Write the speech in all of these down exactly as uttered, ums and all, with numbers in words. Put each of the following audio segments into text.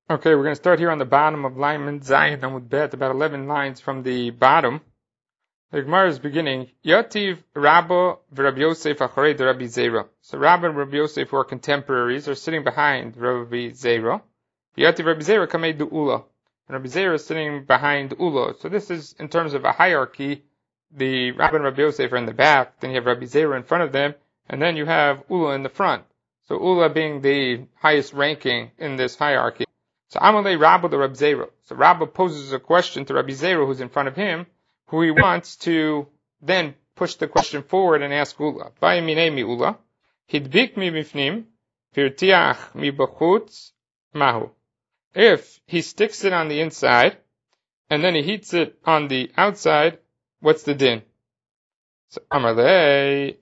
Okay, we're going to start here on the bottom of line Zayin Amud Bet, about eleven lines from the bottom. The Gemara is beginning, Yativ Rabba v'Rabbi Yosef acharei de Rabbi Zera. So Rabba and Rabbi Yosef, who are contemporaries, are sitting behind Rabbi Zera. Yativ Rabbi Zera kamei du'ula. And Rabbi Zera is sitting behind Ula. So this is, in terms of a hierarchy, the Rabba and Rabbi Yosef are in the back, then you have Rabbi Zera in front of them, and then you have Ula in the front. So Ula being the highest ranking in this hierarchy. So Amalei Rabba the Rabbi Zera. So Rabba poses a question to Rabbi Zera, who's in front of him, who he wants to then push the question forward and ask Ula. Vayimine mi Ula, hidbik mi bifnim, virtiach mi bachutz mahu. If he sticks it on the inside, and then he heats it on the outside, what's the din? So Amalei,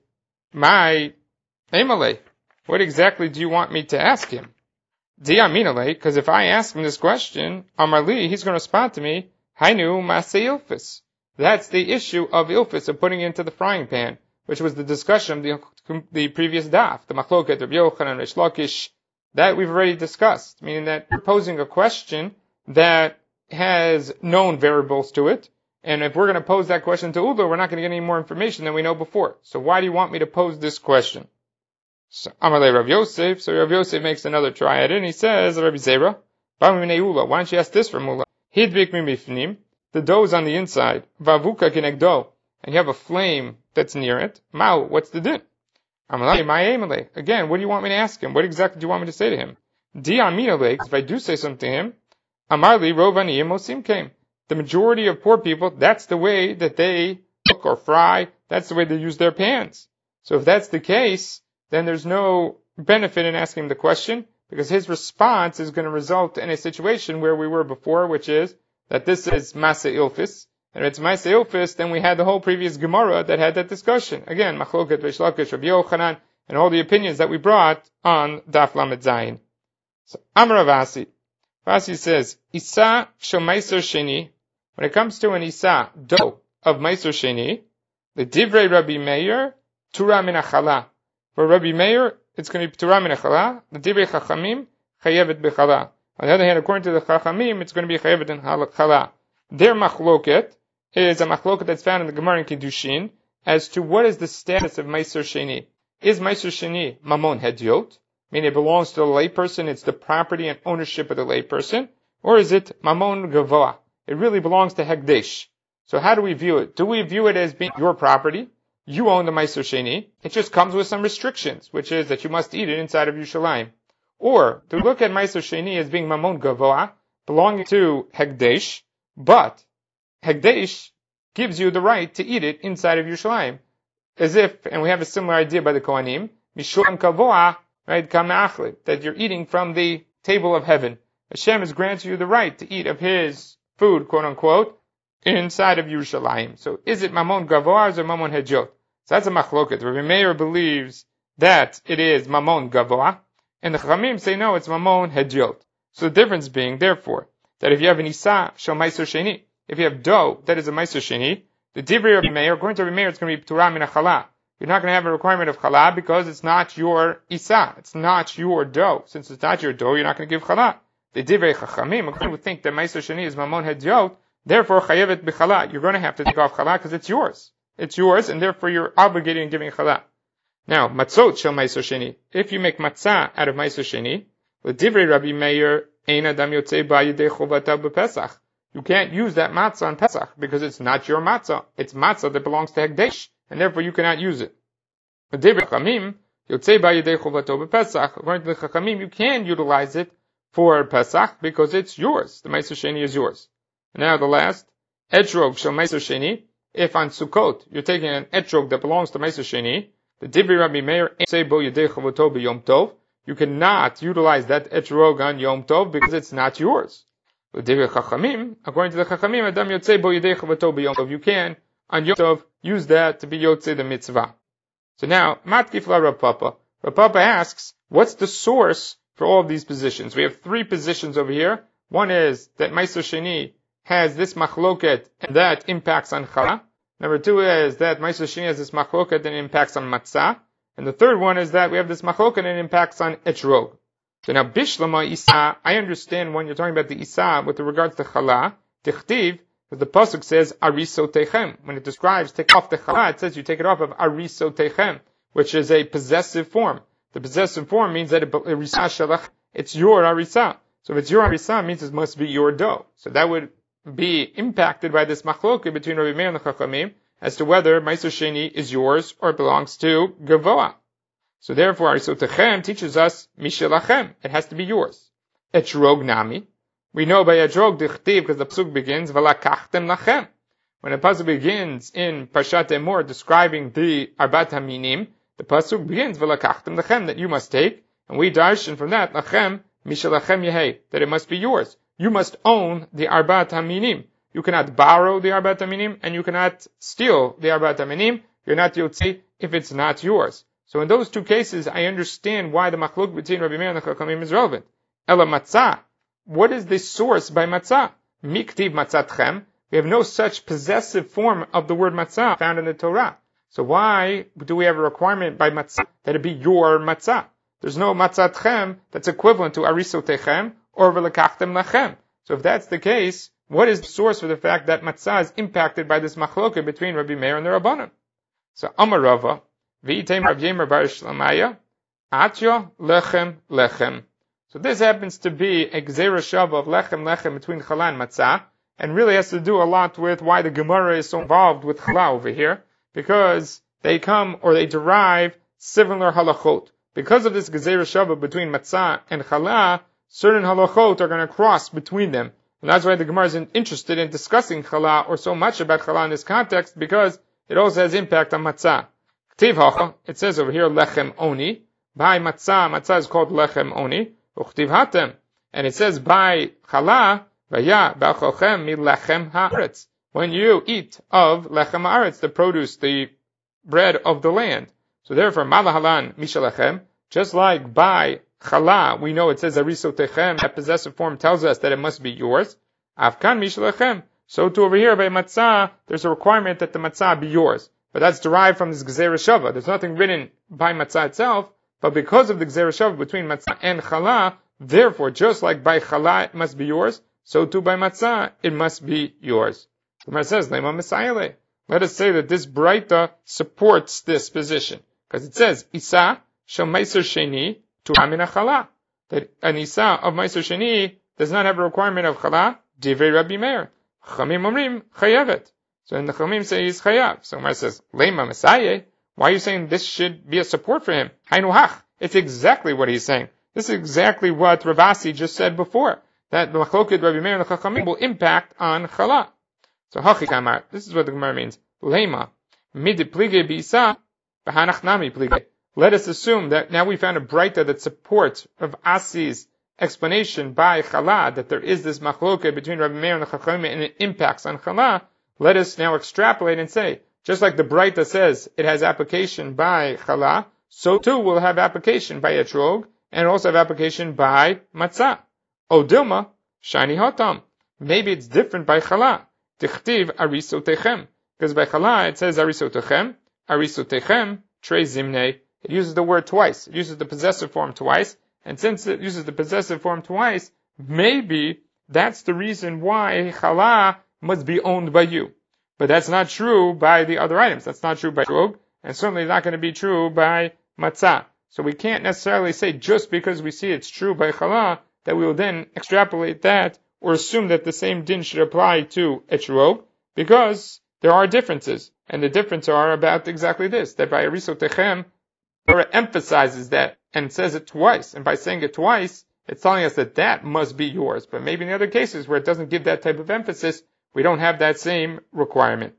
my Amalei, what exactly do you want me to ask him? Diaminale, because if I ask him this question, Amarli, he's going to respond to me, Hainu Masei Ilfis. That's the issue of Ilfis, of putting it into the frying pan, which was the discussion of the, the previous daf, the Machloket, Rabbi Yochanan, Reish Lakish, that we've already discussed, meaning that you're posing a question that has known variables to it, and if we're going to pose that question to Ula, we're not going to get any more information than we know before. So why do you want me to pose this question? So, Amalei Rav Yosef, so Rav Yosef makes another try at it, and he says, Rabbi Zera, why don't you ask this from Ula? Hidbik mi bifnim, the dough is on the inside, vavuka kinegdo, and you have a flame that's near it. Mao, what's the din? Amalei, my Amalei. Again, what do you want me to ask him? What exactly do you want me to say to him? Di aminale, if I do say something to him, Amarli rovani mosim came. The majority of poor people, that's the way that they cook or fry, that's the way they use their pans. So if that's the case, then there's no benefit in asking the question, because his response is going to result in a situation where we were before, which is that this is Masa Ilfis, and if it's Masa Ilfis, then we had the whole previous Gemara that had that discussion. Again, Machloket, Reish Lakish, Rabbi Yochanan, and all the opinions that we brought on Daf Lamed Zayin. So, Amar Vasi. Vasi says, Isa shel Meiser Sheni, when it comes to an Isa, dough of Meiser Sheni, the Divrei Rabbi Meir, Tura min achala. For Rabbi Meir, it's going to be P'tura min achala. The Divrei Chachamim, Chayevet b'chala. On the other hand, according to the Chachamim, it's going to be Chayevet in chala. Their machloket is a machloket that's found in the Gemara in Kiddushin as to what is the status of Meiser Sheni. Is Meiser Sheni Mamon Hedyot, meaning it belongs to the layperson, it's the property and ownership of the layperson, or is it Mamon Gavoa? It really belongs to Hekdesh. So how do we view it? Do we view it as being your property? You own the Meiser Sheni. It just comes with some restrictions, which is that you must eat it inside of Yerushalayim. Or, to look at Meiser Sheni as being Mamon Gavoa, belonging to Hekdesh, but Hekdesh gives you the right to eat it inside of Yerushalayim. As if, and we have a similar idea by the Kohanim, Mishulem Kavoa, right, Kama'achlit, that you're eating from the table of heaven. Hashem has granted you the right to eat of His food, quote unquote, inside of Yerushalayim. So is it Mamon Gavoa or is it Mamon Hedjot? So that's a machloket. Rabbi Meir believes that it is Mamon Gavoa, and the Chachamim say no, it's Mamon Hedjot. So the difference being, therefore, that if you have an Isa shel Meiser Sheni, if you have dough that is a Meiser Sheni, the Divrei Rabbi Meir, according to Rabbi Meir, it's going to be P'tura min achala. You're not going to have a requirement of chala because it's not your Isa, it's not your dough. Since it's not your dough, you're not going to give chala. The Divrei Chachamim, according to think that Meiser Sheni is Mamon Hedjot, therefore, chayevet b'chala, you're going to have to take off chala because it's yours. It's yours, and therefore you're obligated in giving chala. Now, matzot shel Meiser Sheni. If you make matzah out of Meiser Sheni, l'divrei Rabbi Meir, ein adam yotzei ba'yidei chovatav b'Pesach. You can't use that matzah on Pesach because it's not your matzah. It's matzah that belongs to Hekdesh, and therefore you cannot use it. L'divrei Chachamim, yotzei ba'yidei chovatav b'Pesach. According to the Chachamim, you can utilize it for Pesach because it's yours. The Meiser Sheni is yours. Now the last, etrog shel Meiser Sheni. If on Sukkot you're taking an etrog that belongs to Meiser Sheni, the Divrei Rabbi Meir say bo yedei chavoto b'Yom Tov, you cannot utilize that etrog on Yom Tov because it's not yours. The Divrei Chachamim, according to the Chachamim, Adam yotzei bo yedei chavoto b'Yom Tov, you can on Yom Tov use that to be yotzei the mitzvah. So now matkif la Rav Papa. Rav Papa asks, what's the source for all of these positions? We have three positions over here. One is that Meiser Sheni has this machloket and that impacts on chala. Number two is that Meiser Sheni has this machloket and impacts on matzah. And the third one is that we have this machloket and it impacts on etrog. So now, Bishlama Isa, I understand when you're talking about the Isa with regards to Chala, Tichtiv, because the Pasuk says, Ariso Techem. When it describes take off the Chala, it says you take it off of Ariso Techem, which is a possessive form. The possessive form means that it's your Arisa. So if it's your Arisa, it means it must be your dough. So that would be impacted by this machloke between Rabbi Meir and the Chachamim as to whether Meiser Sheni is yours or belongs to Gavoa. So therefore, Ariso Techem teaches us Mishelachem. It has to be yours. Etrog Nami. We know by Etrog Dichtiv because the pasuk begins V'lakachtem lachem. When the pasuk begins in Parshat Emor describing the Arbat Haminim, the pasuk begins V'lakachtem lachem, that you must take, and we darshan from that lachem Mishelachem Yehei, that it must be yours. You must own the Arbat Haminim. You cannot borrow the Arbat Haminim, and you cannot steal the Arbat Haminim. You're not Yotzi if it's not yours. So in those two cases, I understand why the machlok between Rabbi Meir and the Chachamim is relevant. Ela matzah. What is the source by matzah? Miktiv matzatchem. We have no such possessive form of the word matzah found in the Torah. So why do we have a requirement by matzah that it be your matzah? There's no matzatchem that's equivalent to arisotechem or v'lekachtem lachem. So if that's the case, what is the source for the fact that matzah is impacted by this machloka between Rabbi Meir and the Rabbanim? So Amar Rava, v'item Rav Yemer bar Shlamaya, atyo lechem lechem. So this happens to be a gzeira shava of lechem lechem between chala and matzah, and really has to do a lot with why the Gemara is so involved with chala over here, because they come or they derive similar halachot. Because of this gzeira shava between matzah and chala, certain halachot are going to cross between them. And that's why the Gemara isn't interested in discussing chala or so much about chala in this context, because it also has impact on matzah. It says over here, lechem oni. By matzah, matzah is called lechem oni. Uchtiv hatem. And it says by chala, vaya ba'cholchem mi lechem haaretz. When you eat of lechem haaretz, the produce, the bread of the land. So therefore, malahalan mishalachem, just like by chala, we know it says arisotechem, that possessive form tells us that it must be yours. Afkan mishalachem. So too over here by matzah, there's a requirement that the matzah be yours. But that's derived from this gzeira shava. There's nothing written by matzah itself, but because of the gzeira shava between matzah and chala, therefore, just like by chala it must be yours, so too by matzah it must be yours. The Gemara says, Lema Messiah. Let us say that this Braita supports this position. Because it says, Isa shel Meiser Sheni to Amina Chala. That an Isa of Meiser Sheni does not have a requirement of Chala, Divrei Rabbi Meir. Chamim Omrim Chayavet. So in the Chamim say he's Chayav. So Gemara says, Lema Messiah. Why are you saying this should be a support for him? Hainu hach. It's exactly what he's saying. This is exactly what Ravasi just said before. That the Machloket Rabbi Meir and the Chachamim will impact on Chala. So Hachi Kamar, this is what the Gemara means. Lema, midi plige bisa, b'hanach nami plige. Let us assume that now we found a Braita that supports Rav Asi's explanation by Chala, that there is this machloke between Rabbi Meir and the Chachamim and it impacts on Chala. Let us now extrapolate and say, just like the Braita says it has application by Chala, so too will have application by Etrog, and also have application by Matzah. O Dilma, Shani Hotam. Maybe it's different by Chala. Tichtiv arisotechem. Because by chala it says arisotechem, arisotechem, trei zimne. It uses the word twice. It uses the possessive form twice. And since it uses the possessive form twice, maybe that's the reason why chala must be owned by you. But that's not true by the other items. That's not true by trog, and certainly not going to be true by matzah. So we can't necessarily say just because we see it's true by chala that we will then extrapolate that or assume that the same din should apply to etrog, because there are differences. And the differences are about exactly this, that by arisotechem, Torah emphasizes that and says it twice. And by saying it twice, it's telling us that that must be yours. But maybe in other cases where it doesn't give that type of emphasis, we don't have that same requirement.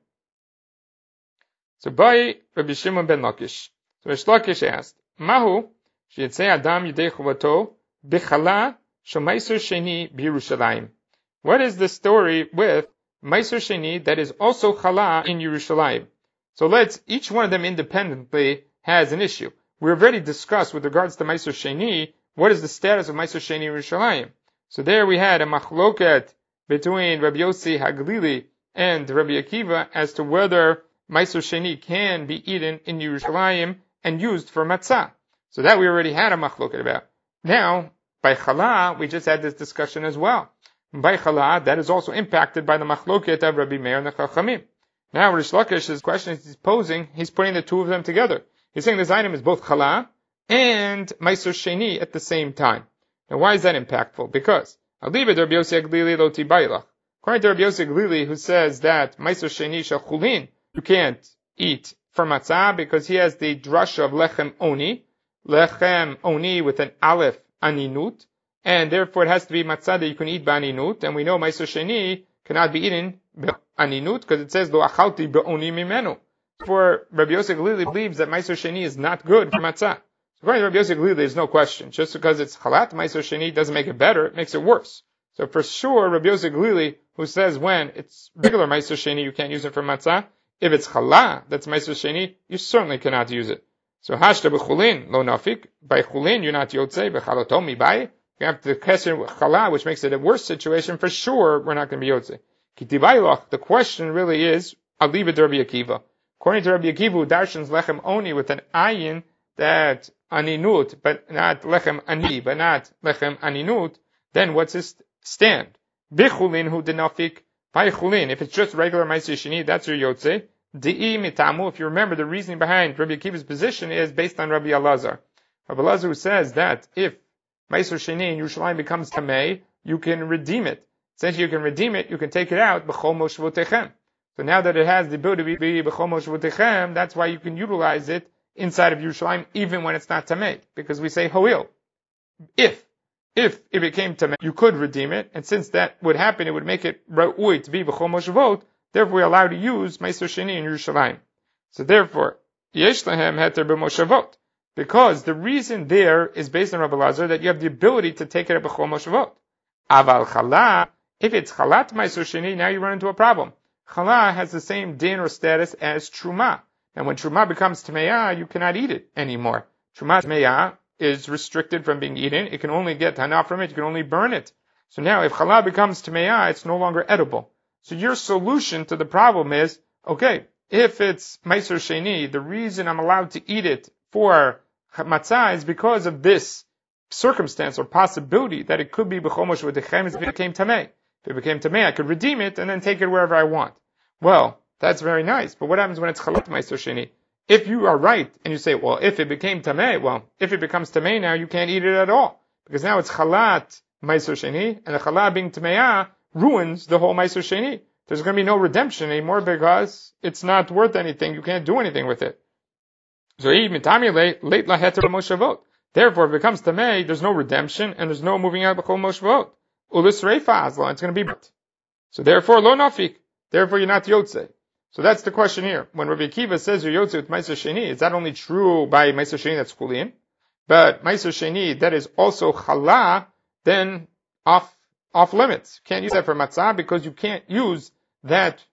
So by Rabbi Shimon ben Lakish. So Rish Lakish asked, Mahu, sheyitzei adam yidei chuvato, b'chala shomaiser sheni b'Yerushalayim. What is the story with Meiser Sheni that is also Chala in Yerushalayim? So let's, each one of them independently has an issue. We've already discussed with regards to Meiser Sheni, what is the status of Meiser Sheni in Yerushalayim. So there we had a machloket between Rabbi Yossi Haglili and Rabbi Akiva as to whether Meiser Sheni can be eaten in Yerushalayim and used for matzah. So that we already had a machloket about. Now, by chala, we just had this discussion as well. By chala, that is also impacted by the machloket of Rabbi Meir and the Chachamim. Now, Rish Lakish's question he's posing, he's putting the two of them together. He's saying this item is both chala and Meiser Sheni at the same time. Now, why is that impactful? Because, according to Rabbi Yossi Glili, who says that Meiser Sheni shel chulin, you can't eat for matzah because he has the drasha of lechem oni, lechem oni with an aleph aninut, and therefore it has to be matzah that you can eat ba'aninut, and we know Meiser Sheni cannot be eaten ba'aninut because it says lo achalti ba'oni mimenu. For Rabbi Yossi Glili believes that Meiser Sheni is not good for matzah. According to Rabbi Yossi Glili, there's no question. Just because it's chalat Meiser Sheni doesn't make it better, it makes it worse. So for sure, Rabbi Yossi Glili, who says when it's regular Meiser Sheni, you can't use it for matzah. If it's chala, that's Meiser Sheni, you certainly cannot use it. So hashta b'chulin, lo nafik. By chulin, you're not yotzei, b'chalotom mibai. You have the question with chala, which makes it a worse situation. For sure, we're not going to be yotzei. Kitibaylach, the question really is, I'll leave it to Rabbi Akiva. According to Rabbi Akiva, who darshans lechem oni with an ayin, that aninut, but not lechem ani, but not lechem aninut, then what's his stand? Bichulin hu denafik, by chulin, if it's just regular Meiser Sheni, that's your yotzei. Di'i mitamu, if you remember, the reasoning behind Rabbi Akiva's position is based on Rabbi Elazar. Rabbi Elazar who says that if Meiser Sheni in Yerushalayim becomes tamei, you can redeem it. Since you can redeem it, you can take it out, b'chol moshvotechem. So now that it has the ability to be b'chol moshvotechem, that's why you can utilize it inside of Yerushalayim, even when it's not tamei. Because we say hoil. If, if it became tamei, you could redeem it, and since that would happen, it would make it ra'ui to be b'chol moshvot, therefore we're allowed to use Meiser Sheni in Yerushalayim. So therefore, yesh lahem heter b'moshavot. Because the reason there is based on Rabbi Elazar that you have the ability to take it at b'chol moshavot. Aval chala, if it's chalat Meiser Sheni, now you run into a problem. Chala has the same din or status as truma. And when truma becomes tmeya, you cannot eat it anymore. Truma tmeya is restricted from being eaten. It can only get hana from it. You can only burn it. So now if chala becomes tmeya, it's no longer edible. So your solution to the problem is, okay, if it's Meiser Sheni, the reason I'm allowed to eat it for matzah is because of this circumstance or possibility that it could be b'chol moshvotechem if it became tamei. If it became tamei, I could redeem it and then take it wherever I want. Well, that's very nice, but what happens when it's chalat Meiser Sheni? If you are right and you say, well, if it became tamei, well, if it becomes tamei now, you can't eat it at all because now it's chalat Meiser Sheni, and the chalat being tameya ruins the whole Meiser Sheni. There's going to be no redemption anymore because it's not worth anything. You can't do anything with it. So even late laheter moshavot. Therefore, if it becomes tamei, there's no redemption and there's no moving out b'chol moshavot. Ulis reifa azla, it's going to be burnt. So therefore, lo nafik. Therefore, you're not yotzei. So that's the question here. When Rabbi Akiva says you're yotzei with Meiser Sheni, is that only true by Meiser Sheni that's chulin? But Meiser Sheni that is also chala, then off off limits. You can't use that for matzah because you can't use that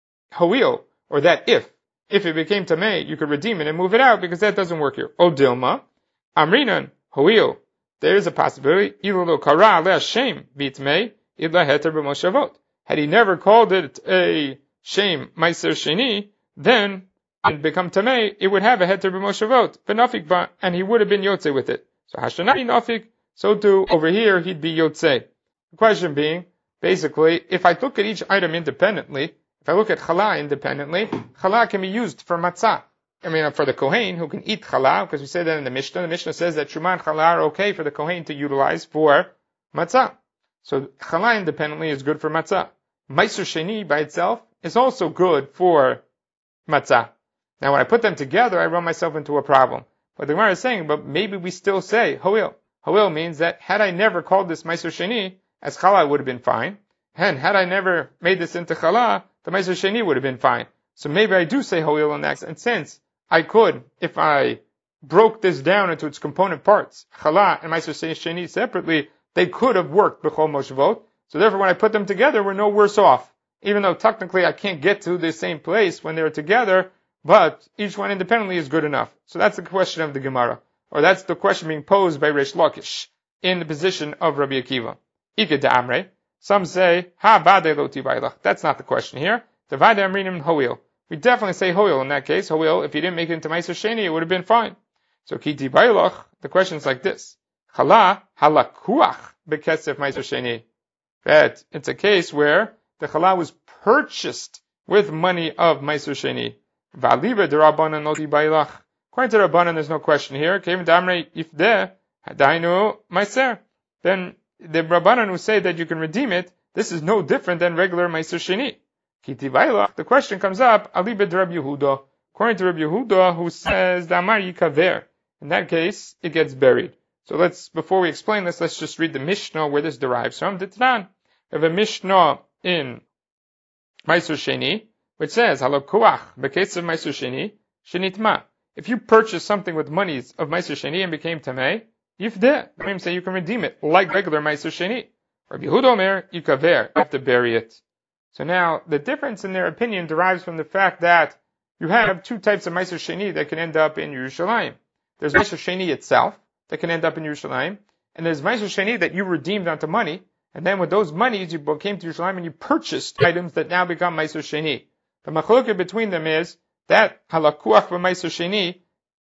hoil or that if. If it became tamei, you could redeem it and move it out because that doesn't work here. O dilma, amrinan, hoil. There is a possibility. Ilolo kara le'ashem bitmei, idla heter b'moshavot. Had he never called it a shame Meiser Sheni, then it become tamei, it would have a heter b'moshavot, v'nafik ba, and he would have been yotzei with it. So hashanai nafik, so too over here he'd be yotzei. The question being, basically, if I look at each item independently, if I look at challah independently, challah can be used for matzah. I mean, for the kohen who can eat challah, because we say that in the Mishnah. The Mishnah says that truma and challah are okay for the kohen to utilize for matzah. So challah independently is good for matzah. Meiser Sheni by itself is also good for matzah. Now when I put them together, I run myself into a problem. What the Gemara is saying, but maybe we still say hoil. Hoil means that had I never called this Meiser Sheni, as challah would have been fine. And had I never made this into challah, the Meiser Sheni would have been fine. So maybe I do say hoil on that. And since I could, if I broke this down into its component parts, challah and Meiser Sheni separately, they could have worked b'chol moshavot. So therefore when I put them together, we're no worse off. Even though technically I can't get to the same place when they're together, but each one independently is good enough. So that's the question of the Gemara. Or that's the question being posed by Reish Lakish in the position of Rabbi Akiva. Ike de Amre. Some say, ha bade lo tibaylach. That's not the question here. The vade amrinim hoil. We definitely say hoil in that case. Hoil, if you didn't make it into Meiser Sheni, it would have been fine. So ki tibaylach, the question is like this. chala halakuach bekesef meiser sheni. That it's a case where the chala was purchased with money of meiser sheni. V'aliba derabanan noti bailach. According to Rabbanan, there's no question here. Kevin damrei ifdeh hadainu meiser. Then the Rabbanan who say that you can redeem it, this is no different than regular meiser sheni. Kiti bailach. The question comes up. Aliba derab Yehuda. According to Rabbi Yehuda, who says damar yikaver. In that case, it gets buried. So let's, before we explain this, let's just read the Mishnah where this derives from. The Tanan. We have a Mishnah in Meiser Sheni, which says, Halokuach, b'ketz of Meiser Sheni, Shenitma. If you purchase something with monies of Meiser Sheni and became Tamei, Yifdeh. The Mim say you can redeem it, like regular Meiser Sheni. Rabbi Yehuda Omer, Yikaver, you have to bury it. So now, the difference in their opinion derives from the fact that you have two types of Meiser Sheni that can end up in Yerushalayim. There's Meiser Sheni itself, that can end up in Yerushalayim, and there's Meiser Sheni that you redeemed onto money, and then with those monies you came to Yerushalayim and you purchased items that now become Meiser Sheni. The machlokah between them is that halakuach v'Meiser Sheni,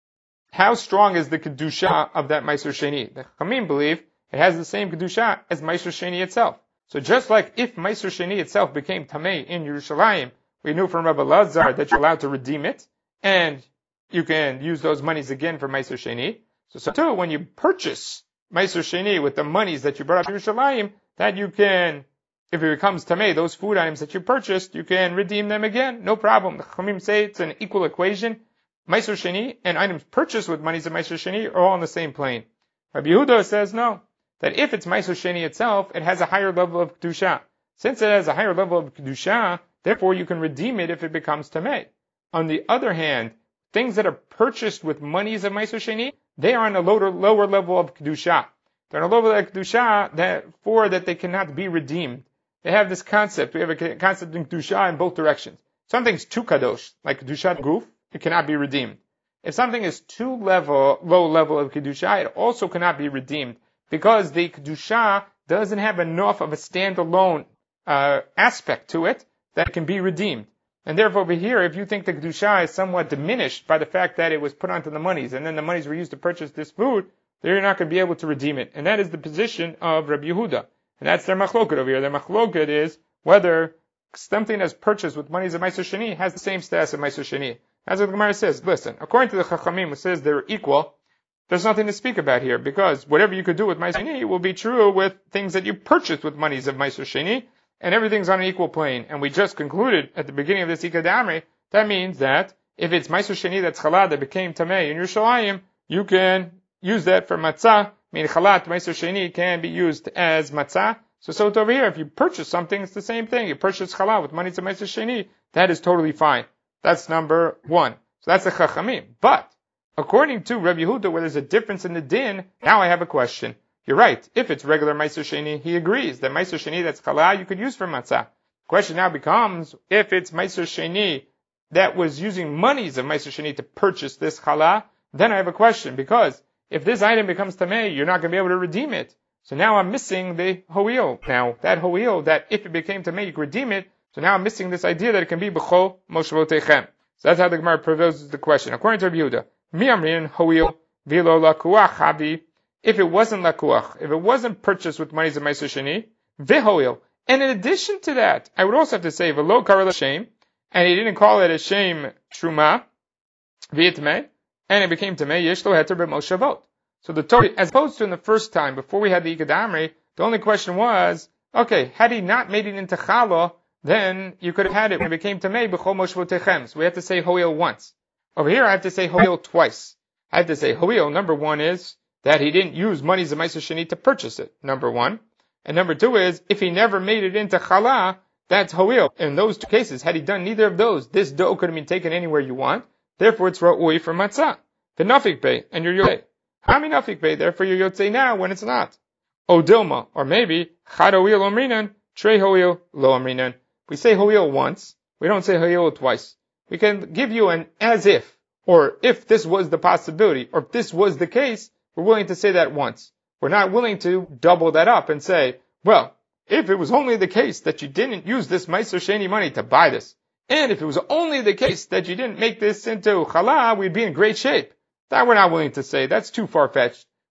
how strong is the kedusha of that Meiser Sheni? The Chamim believe it has the same kedusha as Meiser Sheni itself. So just like if Meiser Sheni itself became tamei in Yerushalayim, we knew from Rabbi Lazar that you're allowed to redeem it, and you can use those monies again for Meiser Sheni. So, so too, when you purchase Meiser Sheni with the monies that you brought up to Yerushalayim, that you can, if it becomes tamei, those food items that you purchased, you can redeem them again. No problem. The Chamim say it's an equal equation. Meiser Sheni and items purchased with monies of Meiser Sheni are all on the same plane. Rabbi Yehuda says no. That if it's Meiser Sheni itself, it has a higher level of kedusha. Since it has a higher level of kedusha, therefore you can redeem it if it becomes tamei. On the other hand, things that are purchased with monies of Meiser Sheni, they are on a lower, lower level of kedusha. They're on a lower level of kedusha that for that they cannot be redeemed. They have this concept. We have a concept in kedusha in both directions. Something's too kadosh, like kedusha guf, it cannot be redeemed. If something is too level, low level of kedusha, it also cannot be redeemed because the kedusha doesn't have enough of a standalone uh, aspect to it that can be redeemed. And therefore over here, if you think the kedusha is somewhat diminished by the fact that it was put onto the monies, and then the monies were used to purchase this food, then you're not going to be able to redeem it. And that is the position of Rabbi Yehuda. And that's their machloket over here. Their machloket is whether something that's purchased with monies of Meiser Sheni has the same status of Meiser Sheni. That's what the Gemara says. Listen, according to the Chachamim, who says they're equal, there's nothing to speak about here, because whatever you could do with Meiser Sheni will be true with things that you purchased with monies of Meiser Sheni, and everything's on an equal plane. And we just concluded at the beginning of this Ika Damri, that means that if it's Meiser Sheni that's chalad that became tamei in Yerushalayim, you can use that for matzah. I mean, chalat Meiser Sheni can be used as matzah. So, so it's over here. If you purchase something, it's the same thing. You purchase chalat with money to Meiser Sheni, that is totally fine. That's number one. So that's the Chachamim. But according to Rabbi Yehuda, where there's a difference in the din, now I have a question. You're right. If it's regular Meiser Sheni, he agrees that Meiser Sheni that's challah you could use for matzah. The question now becomes, if it's Meiser Sheni that was using monies of Meiser Sheni to purchase this challah, then I have a question, because if this item becomes tamei, you're not going to be able to redeem it. So now I'm missing the ho'il. Now, that ho'il, that if it became tamei, you could redeem it. So now I'm missing this idea that it can be b'chol moshvotechem. So that's how the Gemara proposes the question. According to Rabbi Yehuda, mi amrin ho'il v'lo lakuach habi. If it wasn't lakuach, if it wasn't purchased with monies of Meiser Sheni, v'ho'il. And in addition to that, I would also have to say v'lo kara l'shem, and he didn't call it a shem truma, v'yitmei, and it became tamei yesh lo heter b'moshavot. So the Torah, as opposed to in the first time, before we had the Ika Damri, the only question was, okay, had he not made it into challah, then you could have had it when it became tamei b'chol moshvotechem. So we have to say ho'il once. Over here I have to say ho'il twice. I have to say ho'il, number one is that he didn't use monies of Meiser Sheni to purchase it, number one. And number two is, if he never made it into challah, that's ho'il. In those two cases, had he done neither of those, this dough could have been taken anywhere you want. Therefore it's ra'ui for matzah. The nafik bay, and you're yotzei. Hami nafik bay, therefore you're yotzei now when it's not. O dilma, or maybe, chad ho'il omrinan, trei ho'il lo omrinan. We say ho'il once, we don't say ho'il twice. We can give you an as if, or if this was the possibility, or if this was the case, we're willing to say that once. We're not willing to double that up and say, well, if it was only the case that you didn't use this Meiser Sheni money to buy this, and if it was only the case that you didn't make this into challah, we'd be in great shape. That we're not willing to say. That's too far-fetched.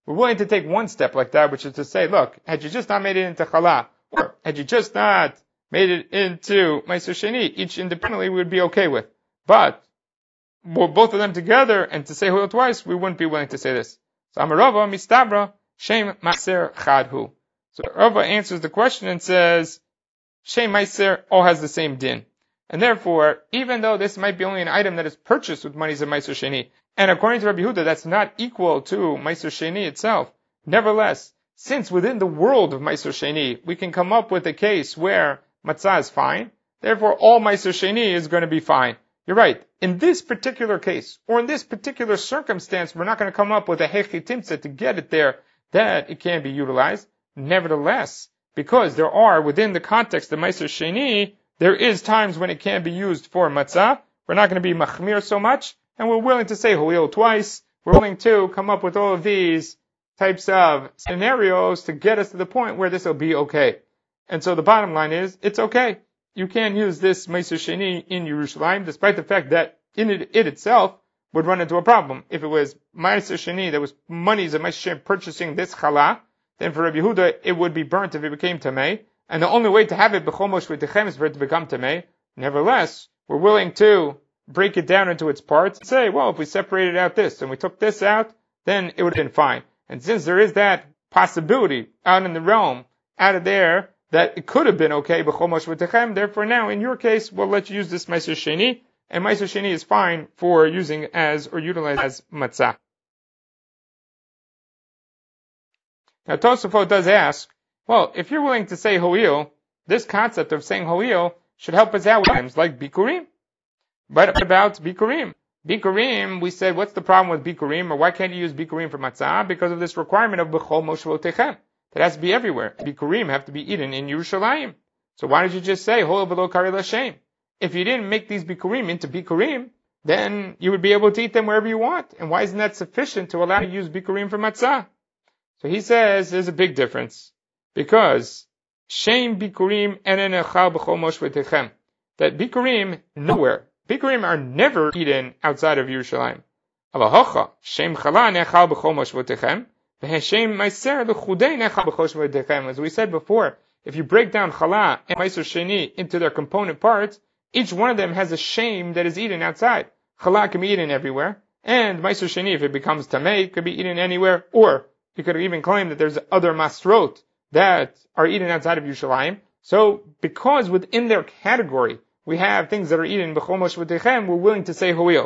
we're willing to take one step like that, which is to say, look, had you just not made it into challah, or had you just not made it into Meiser Sheni, each independently we would be okay with. But, well, both of them together, and to say Hoil twice, we wouldn't be willing to say this. So Amarava, Mistabra, Shem Maser Chadhu. So Rava answers the question and says, Shem Meiser all has the same din. And therefore, even though this might be only an item that is purchased with monies of Meiser Sheni, and according to Rabbi Yehuda, that's not equal to Meiser Sheni itself, nevertheless, since within the world of Meiser Sheni, we can come up with a case where matzah is fine, therefore all Meiser Sheni is going to be fine. You're right. In this particular case, or in this particular circumstance, we're not going to come up with a hechi timtza to get it there, that it can be utilized. Nevertheless, because there are, within the context of Meiser Sheni, there is times when it can be used for matzah. We're not going to be machmir so much, and we're willing to say ho'il twice. We're willing to come up with all of these types of scenarios to get us to the point where this will be okay. And so the bottom line is, it's okay. You can use this Meiser Sheni in Yerushalayim, despite the fact that in it, it itself would run into a problem. If it was Meiser Sheni, there was monies of Meiser Sheni purchasing this challah, then for Rabbi Yehuda, it would be burnt if it became tamei. And the only way to have it b'chomosh v'techem is for it to become tamei. Nevertheless, we're willing to break it down into its parts and say, well, if we separated out this and we took this out, then it would have been fine. And since there is that possibility out in the realm, out of there, that it could have been okay, b'chomosh v'techem, therefore now, in your case, we'll let you use this Meiser Sheni, and Meiser Sheni is fine for using as, or utilized as matzah. Now Tosafot does ask, well, if you're willing to say ho'il, this concept of saying ho'il should help us out with items like bikurim. But what about bikurim? Bikurim, we said, what's the problem with bikurim, or why can't you use bikurim for matzah? Because of this requirement of b'chol moshe v'techem. That has to be everywhere. Bikurim have to be eaten in Yerushalayim. So why did you just say ho'il v'lo kari l'shem? If you didn't make these bikurim into bikurim, then you would be able to eat them wherever you want. And why isn't that sufficient to allow you to use bikurim for matzah? So he says there's a big difference. Because shem bikurim enen echal b'chol moshe v'techem. That bikurim nowhere. Bikurim are never eaten outside of Yerushalayim. Avahocha shem chala nechal b'chol moshe v'techem. As we said before, if you break down challah and Meiser Sheni into their component parts, each one of them has a shame that is eaten outside. Challah can be eaten everywhere, and Meiser Sheni, if it becomes tamei, could be eaten anywhere, or you could even claim that there's other masrot that are eaten outside of Yerushalayim. So, because within their category, we have things that are eaten b'chol moshe v'techem, we're willing to say ho'il.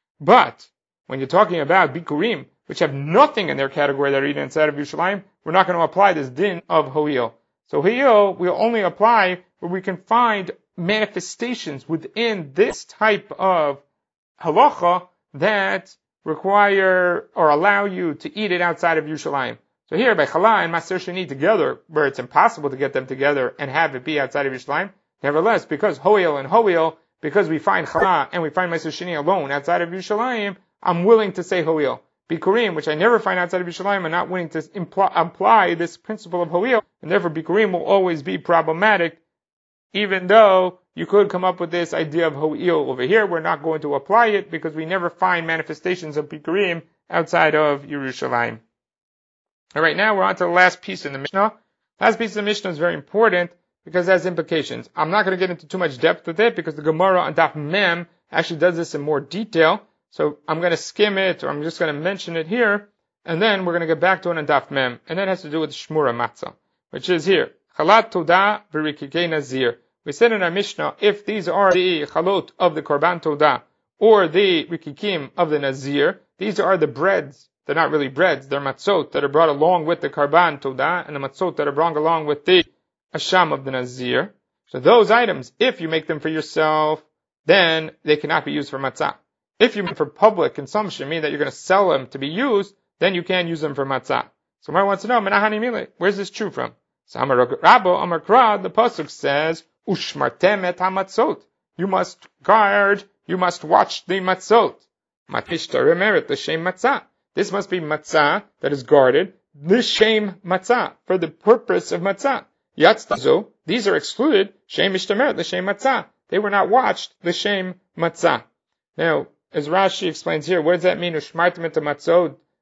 But, when you're talking about bikurim, which have nothing in their category that are eaten inside of Yerushalayim, we're not going to apply this din of ho'il. So ho'il we'll only apply where we can find manifestations within this type of halacha that require or allow you to eat it outside of Yerushalayim. So here, by challah and Maser Sheni together, where it's impossible to get them together and have it be outside of Yerushalayim, nevertheless, because ho'il and ho'il, because we find challah and we find Maser Sheni alone outside of Yerushalayim, I'm willing to say ho'il. Bikurim, which I never find outside of Yerushalayim, I'm not willing to imply, apply this principle of ho'il, and therefore bikurim will always be problematic, even though you could come up with this idea of ho'il over here. We're not going to apply it because we never find manifestations of bikurim outside of Yerushalayim. Alright, now we're on to the last piece in the Mishnah. Last piece of the Mishnah is very important because it has implications. I'm not going to get into too much depth with it because the Gemara on Daf Mem actually does this in more detail. So I'm going to skim it, or I'm just going to mention it here, and then we're going to get back to it in Daf Mem. And that has to do with Shmura Matzah, which is here. Chalat Todah v'rikikei Nazir. We said in our Mishnah, if these are the chalot of the Korban Todah, or the rikikim of the Nazir, these are the breads. They're not really breads, they're matzot that are brought along with the Korban Todah, and the matzot that are brought along with the Asham of the Nazir. So those items, if you make them for yourself, then they cannot be used for matzah. If you make them for public consumption, meaning that you're going to sell them to be used, then you can use them for matzah. So Mar wants to know, Menahani Mile, where's this true from? So Amar Rabbo, Amar Kra, the pasuk says, Ushmartem et hamatzot. You must guard, you must watch the matzot. Matishta remeret l'shem matzah. This must be matzah that is guarded, l'shem matzah, for the purpose of matzah. Yatztazo, these are excluded, shem ishtameret l'shem matzah. They were not watched, l'shem matzah. Now, as Rashi explains here, what does that mean? Ushmartem et hamatzot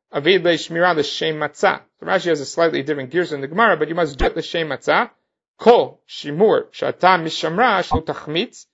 Avid le'shmira l'shem matzah. So Rashi has a slightly different gears in the Gemara, but you must do it l'shem matzah. Kol shimur shata mishamra shlo tachmitz.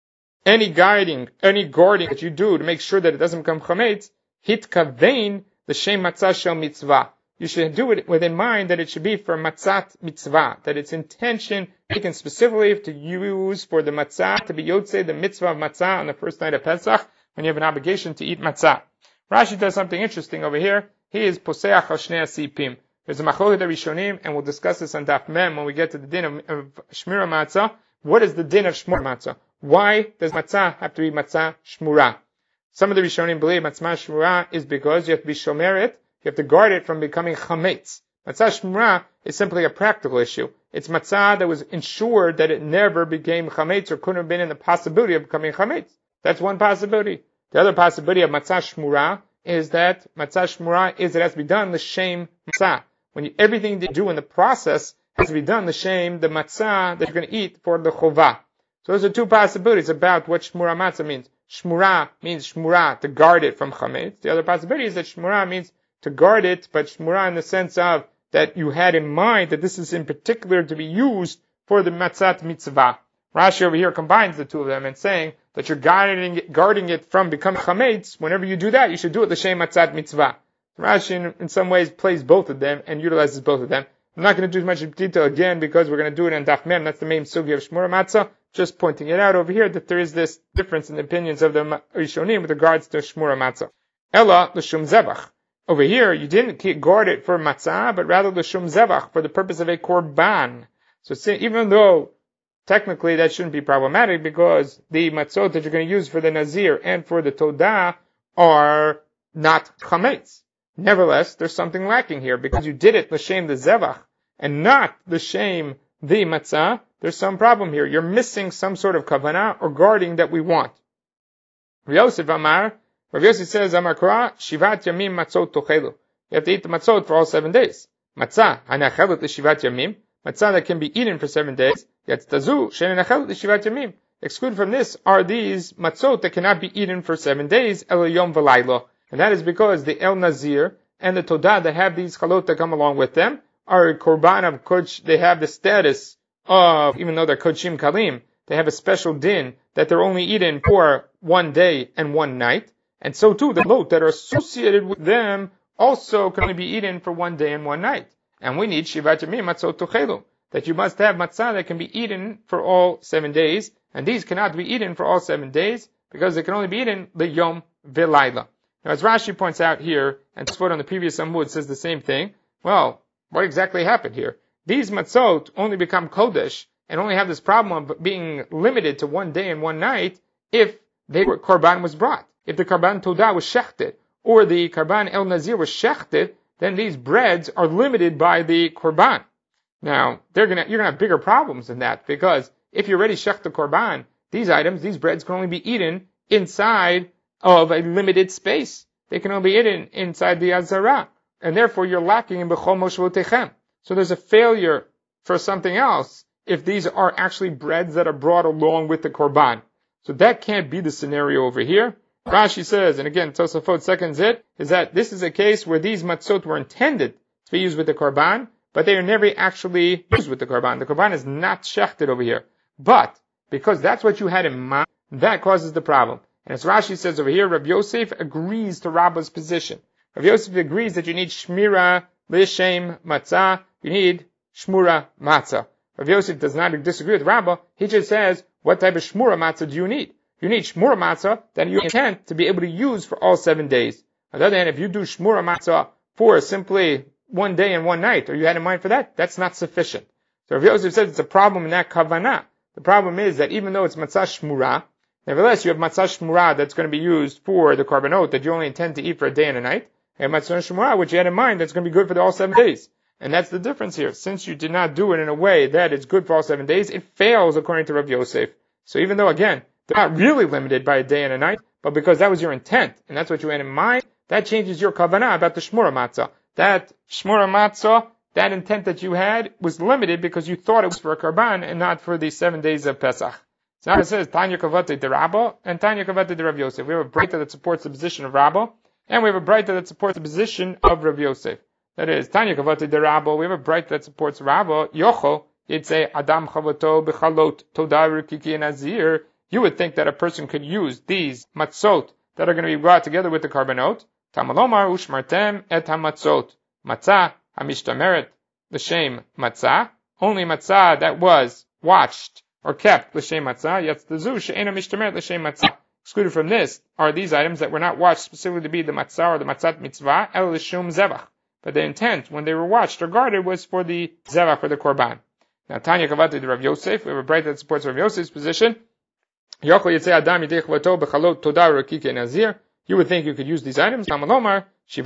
Any guiding, any guarding that you do to make sure that it doesn't become chametz, hit kavein l'shem matzah shel mitzvah. You should do it with in mind that it should be for matzat mitzvah, that its intention taken specifically to use for the matzah, to be yotzei the mitzvah of matzah on the first night of Pesach, when you have an obligation to eat matzah. Rashi does something interesting over here. He is poseach al shnei asipim. There's a machlokes rishonim, and we'll discuss this on Daf Mem when we get to the din of, of shmira matzah. What is the din of shmura matzah? Why does matzah have to be matzah shmura? Some of the rishonim believe matzah shmura is because you have to be shomeret. You have to guard it from becoming chametz. Matzah shmura is simply a practical issue. It's matzah that was ensured that it never became chametz or couldn't have been in the possibility of becoming chametz. That's one possibility. The other possibility of matzah shmura is that matzah shmura is it has to be done l'shem matzah. When you, everything they do in the process has to be done l'shem the matzah that you're going to eat for the chovah. So those are two possibilities about what shmura matzah means. Shmura means shmura, to guard it from chametz. The other possibility is that shmura means to guard it, but shmura in the sense of that you had in mind that this is in particular to be used for the matzat mitzvah. Rashi over here combines the two of them and saying that you're guarding it, guarding it from becoming chametz. Whenever you do that, you should do it l'shem matzat mitzvah. Rashi in, in some ways plays both of them and utilizes both of them. I'm not going to do much detail again because we're going to do it in Daf Mem. That's the main sugi of shmura matzah. Just pointing it out over here that there is this difference in the opinions of the Rishonim with regards to shmura matzah. Ella l'shum zebach. Over here, you didn't guard it for matzah, but rather the shum zevach, for the purpose of a korban. So even though technically that shouldn't be problematic because the matzot that you're going to use for the nazir and for the todah are not chametz. Nevertheless, there's something lacking here because you did it l'shem the zevach and not l'shem the matzah. There's some problem here. You're missing some sort of kavanah or guarding that we want. Yosef Amar, Rav Yossi says, Amar Korah, Shivat Yamim Matzot Tochelu. You have to eat the matzot for all seven days. Matzah, Hanachelut Shivat Yamim. Matzah that can be eaten for seven days. Yatztazu, Shenenachelut Shivat Yamim. Excluded from this are these matzot that cannot be eaten for seven days, El Yom V'Laylo. And that is because the El Nazir and the Todah that have these chalot that come along with them are korban of kodesh. They have the status of, even though they're kodshim kalim, they have a special din that they're only eaten for one day and one night. And so too, the lot that are associated with them also can only be eaten for one day and one night. And we need shivat yamim matzot tochelu, that you must have matzah that can be eaten for all seven days. And these cannot be eaten for all seven days because they can only be eaten the yom v'layla. Now, as Rashi points out here, and Tosfot on the previous Amud says the same thing. Well, what exactly happened here? These matzot only become kodesh and only have this problem of being limited to one day and one night if the korban was brought. If the karban todah was shechted, or the karban el nazir was shechted, then these breads are limited by the korban. Now, they're gonna, you're gonna have bigger problems than that, because if you already shech the korban, these items, these breads can only be eaten inside of a limited space. They can only be eaten inside the azara, and therefore you're lacking in b'chol moshvotechem. So there's a failure for something else if these are actually breads that are brought along with the korban. So that can't be the scenario over here. Rashi says, and again, Tosafot seconds it, is that this is a case where these matzot were intended to be used with the korban, but they are never actually used with the korban. The korban is not shechted over here. But, because that's what you had in mind, that causes the problem. And as Rashi says over here, Rav Yosef agrees to Rabba's position. Rav Yosef agrees that you need shmira l'shem matzah, you need shmura matzah. Rav Yosef does not disagree with Rabbah, he just says, what type of shmura matzah do you need? You need shmura matzah that you intend to be able to use for all seven days. On the other hand, if you do shmura matzah for simply one day and one night, or you had in mind for that, that's not sufficient. So Rav Yosef says it's a problem in that kavanah. The problem is that even though it's matzah shmura, nevertheless you have matzah shmura that's going to be used for the korbanot that you only intend to eat for a day and a night, and matzah shmura which you had in mind that's going to be good for the all seven days. And that's the difference here. Since you did not do it in a way that is good for all seven days, it fails according to Rav Yosef. So even though, again, they're not really limited by a day and a night, but because that was your intent, and that's what you had in mind, that changes your kavanah about the shmura matzah. That shmura matzah, that intent that you had, was limited because you thought it was for a karban and not for the seven days of Pesach. So now it says, Tanya kavate de Rabba, and Tanya kavate de Rav Yosef. We have a breita that supports the position of Rabba. And we have a Braita that supports the position of Rav Yosef. That is, Tanya Kavati de Rabbo, we have a Braita that supports Rabbo, Yocho, you'd say, Adam Chavato Bechalot Todar Kiki Nazir. You would think that a person could use these matzot that are going to be brought together with the karbanot. Tamalomar ushmartem et hamatzot. Matzah hamishtameret l'shem matzah. Only matzah that was watched or kept l'shem matzah. Yatzdazu she'ena mishtameret l'shem matzah. Excluded from this are these items that were not watched specifically to be the matzah or the matzat mitzvah, el l'shum zevach. But the intent when they were watched or guarded was for the zevach or the korban. Now Tanya Kavati de Rav Yosef, we have a Braita that supports Rav Yosef's position. You would think you could use these items. And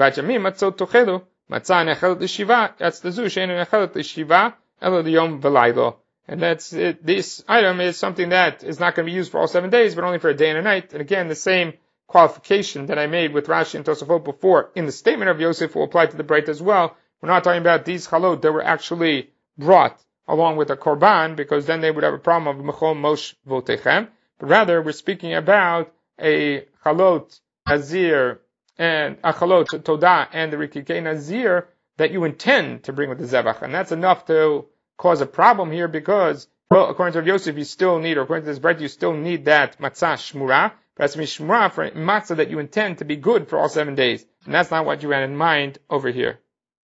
that's it. This item is something that is not going to be used for all seven days, but only for a day and a night. And again, the same qualification that I made with Rashi and Tosafot before in the statement of Yosef will apply to the Braita as well. We're not talking about these chalot that were actually brought along with a korban, because then they would have a problem of mechol mosh votechem. But rather, we're speaking about a chalot nazir and a chalot todah and the rikikei nazir that you intend to bring with the zevach, and that's enough to cause a problem here because, well, according to Rav Yosef, you still need, or according to this bread, you still need that matzah shmura, but it has to be shmura for matzah that you intend to be good for all seven days, and that's not what you had in mind over here.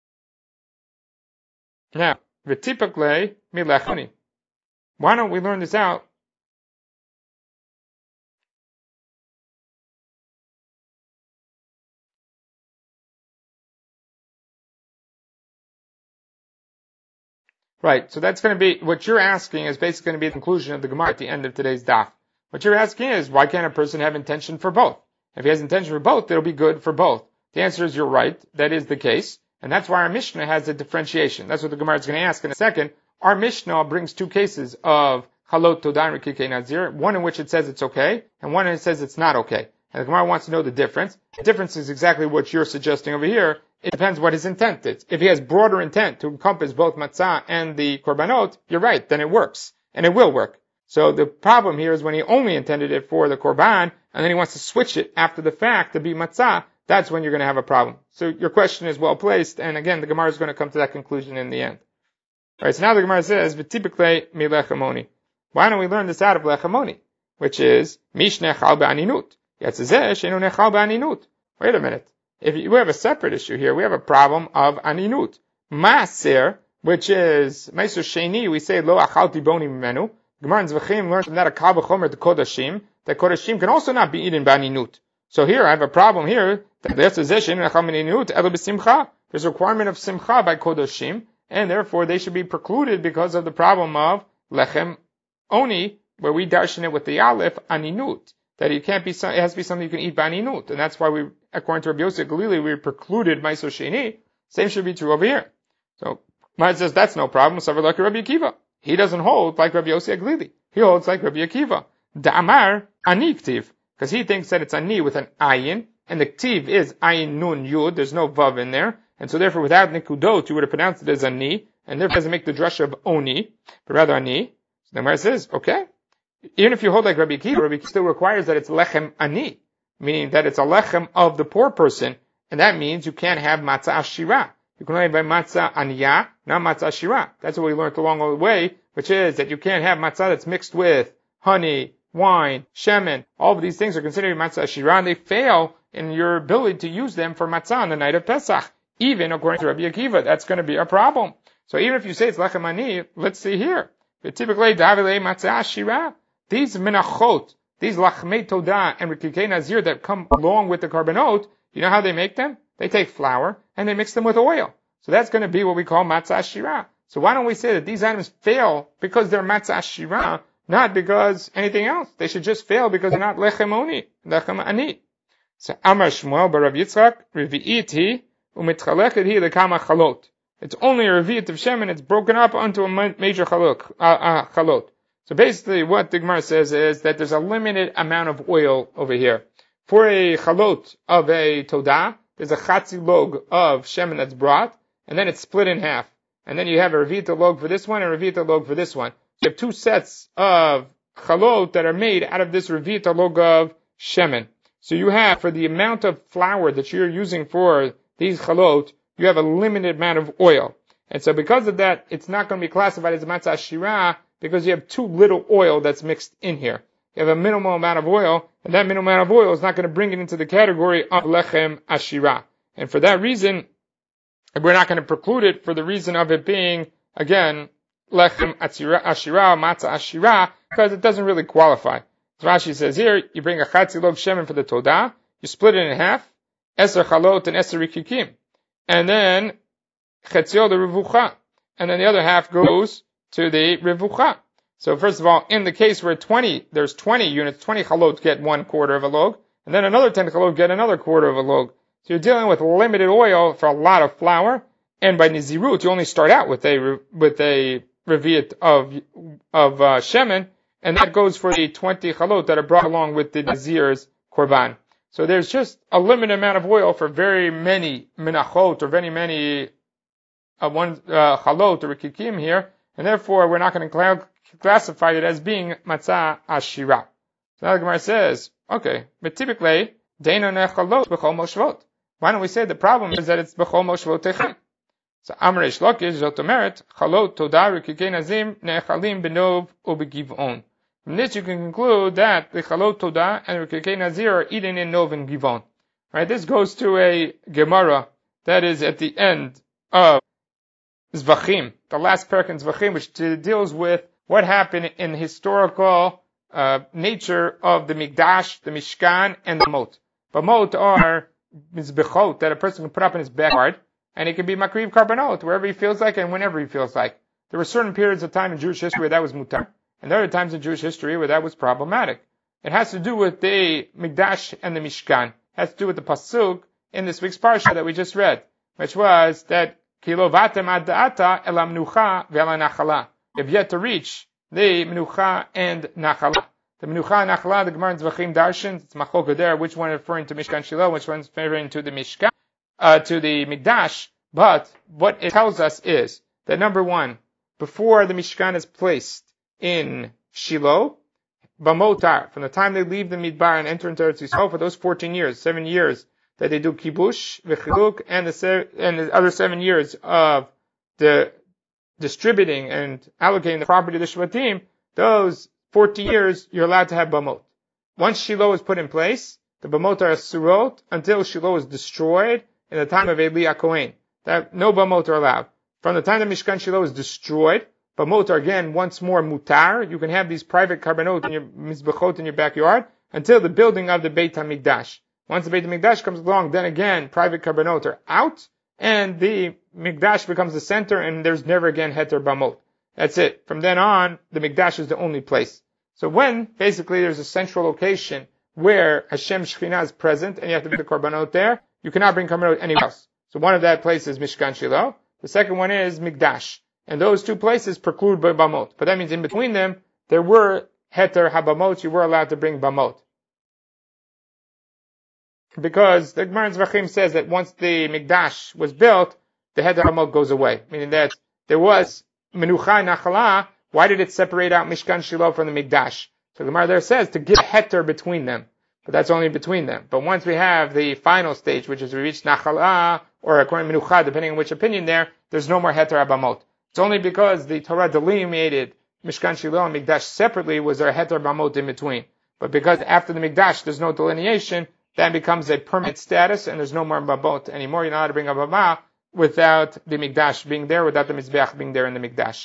Now, v'tipakle milechani. Why don't we learn this out? Right, so that's going to be, what you're asking is basically going to be the conclusion of the Gemara at the end of today's daf. What you're asking is, why can't a person have intention for both? If he has intention for both, it'll be good for both. The answer is you're right, that is the case, and that's why our Mishnah has a differentiation. That's what the Gemara is going to ask in a second. Our Mishnah brings two cases of Chalot Todah and Rikikei Nazir, one in which it says it's okay, and one in which it says it's not okay. And the Gemara wants to know the difference. The difference is exactly what you're suggesting over here. It depends what his intent is. If he has broader intent to encompass both matzah and the korbanot, you're right, then it works. And it will work. So the problem here is when he only intended it for the korban, and then he wants to switch it after the fact to be matzah, that's when you're going to have a problem. So your question is well placed, and again, the Gemara is going to come to that conclusion in the end. Alright, so now the Gemara says, v'tipikle milechamoni. Why don't we learn this out of lechamoni? Which is, mish nechal ba'aninut. Yatzazeh she'enu nechal ba'aninut. Wait a minute. If you, we have a separate issue here. We have a problem of aninut. Maaser, which is Meiser Sheni, we say lo achalti boni mimenu. Gemara in Zvachim learns from that a kal b'chomer to kodashim, that kodashim can also not be eaten by aninut. So here I have a problem here that there's a requirement of simcha by kodashim, and therefore they should be precluded because of the problem of lechem oni, where we darshan it with the aleph aninut. That it can't be, it has to be something you can eat by aninut, and that's why we, according to Rabbi Yosef Galili, we precluded Meiser Sheni. Same should be true over here. So, Ma'at says that's no problem. Savar like Rabbi Akiva. He doesn't hold like Rabbi Yosef Galili. He holds like Rabbi Akiva. Da'amar ani ktiv, because he thinks that it's ani with an ayin, and the ktiv is ayin nun yud. There's no vav in there, and so therefore without nikudot you would have pronounced it as ani, and therefore doesn't make the drush of oni, but rather ani. So the Gemara says, okay. Even if you hold like Rabbi Akiva, Rabbi Akiva still requires that it's lechem ani, meaning that it's a lechem of the poor person, and that means you can't have matzah ashira. You can only buy matzah aniyah, not matzah ashira. That's what we learned along the way, which is that you can't have matzah that's mixed with honey, wine, shemen. All of these things are considered matzah ashira, and they fail in your ability to use them for matzah on the night of Pesach. Even according to Rabbi Akiva, that's going to be a problem. So even if you say it's lechem ani, let's see here. Typically, davile matzah ashira. These menachot, these lachmei todah and rikikei nazir that come along with the karbanot, you know how they make them? They take flour and they mix them with oil. So that's going to be what we call matzah ashira. So why don't we say that these items fail because they're matzah ashira, not because anything else? They should just fail because they're not lechem oni, lechem ani. So Amar Shmuel bar Rav Yitzchak, revi'it hi, u'mitchaleket hi lekama chalot. It's only a revi'it of Shem and it's broken up onto a major chalot. Uh, uh, chalot. So basically what the Gemara says is that there's a limited amount of oil over here. For a chalot of a todah, there's a chatzi log of shemen that's brought, and then it's split in half. And then you have a revita log for this one and a revita log for this one. So you have two sets of chalot that are made out of this revita log of shemen. So you have, for the amount of flour that you're using for these chalot, you have a limited amount of oil. And so because of that, it's not going to be classified as matzah ashira because you have too little oil that's mixed in here. You have a minimal amount of oil, and that minimal amount of oil is not going to bring it into the category of lechem ashira. And for that reason, we're not going to preclude it for the reason of it being, again, lechem ashira, matzah ashira, because it doesn't really qualify. So Rashi says here, you bring a chatzi log shemen for the todah, you split it in half, eser chalot and eser rikikim, and then chetzio the revucha, and then the other half goes to the revucha. So first of all, in the case where twenty, there's twenty units, twenty chalot get one quarter of a log, and then another ten chalot get another quarter of a log. So you're dealing with limited oil for a lot of flour, and by nizirut, you only start out with a, with a revi'at of, of, uh, shemen, and that goes for the twenty chalot that are brought along with the nazir's korban. So there's just a limited amount of oil for very many menachot, or very many, uh, one, uh, chalot or rikikim here, and therefore we're not going to cl- classify it as being matzah ashira. So now the Gemara says, okay, but typically, deina nechalot b'chol moshvot. Why don't we say the problem is that it's b'chol moshvotechem? So Amar Reish Lakish zotomeret chalot todah rikikei nazim nechalim benov ubegivon. From this you can conclude that the chalot todah and rikikei nazir are eaten in nov and givon. Right? This goes to a Gemara that is at the end of Zvachim, the last parak in Zvachim, which deals with what happened in historical uh, nature of the Mikdash, the Mishkan, and the Mot. But Mot are mizbechot that a person can put up in his backyard, and it can be makriv karbanot wherever he feels like and whenever he feels like. There were certain periods of time in Jewish history where that was mutar, and there are times in Jewish history where that was problematic. It has to do with the Mikdash and the Mishkan. It has to do with the pasuk in this week's parsha that we just read, which was that kilovatem ad da'ata el hamnucha ve'el nachala. You've yet to reach the menucha and nachala. The menucha and nachala, the Gemara in Zvachim Darshan, it's machoka there, which one is referring to Mishkan Shiloh, which one is referring to the Mishkan, uh, to the Mikdash. But what it tells us is that number one, before the Mishkan is placed in Shiloh, Bamotar, from the time they leave the Midbar and enter into Eretz Yisrael for those fourteen years, seven years that they do kibush, v'chiluk, and the se- and the other seven years of the distributing and allocating the property to the Shvatim, those forty years you're allowed to have Bamot. Once Shiloh is put in place, the Bamot are surot until Shiloh is destroyed in the time of Eli HaKohen. That no Bamot are allowed. From the time the Mishkan Shiloh is destroyed, Bamot are again once more mutar. You can have these private karbanot in your mizbechot in your backyard until the building of the Beit HaMikdash. Once the Beit HaMikdash comes along, then again private karbanot are out, and the Mikdash becomes the center, and there's never again heter bamot. That's it. From then on, the Mikdash is the only place. So when basically there's a central location where Hashem Shekhinah is present, and you have to bring the karbanot there, you cannot bring karbanot anywhere else. So one of that places is Mishkan Shiloh. The second one is Mikdash. And those two places preclude by bamot. But that means in between them, there were heter habamot, you were allowed to bring bamot. Because the Gemara in Zvachim says that once the Mikdash was built, the heter habamot goes away. Meaning that there was menucha nachala, why did it separate out Mishkan Shiloh from the Mikdash? So the Gemara there says to give heter between them. But that's only between them. But once we have the final stage, which is we reach nachala, or according to menucha, depending on which opinion there, there's no more heter habamot. It's only because the Torah delineated Mishkan Shiloh and Mikdash separately was there a heter bamot in between. But because after the Mikdash there's no delineation, that becomes a permanent status and there's no more bamot anymore. You're not allowed to bring a bama without the Mikdash being there, without the Mizbeach being there in the Mikdash.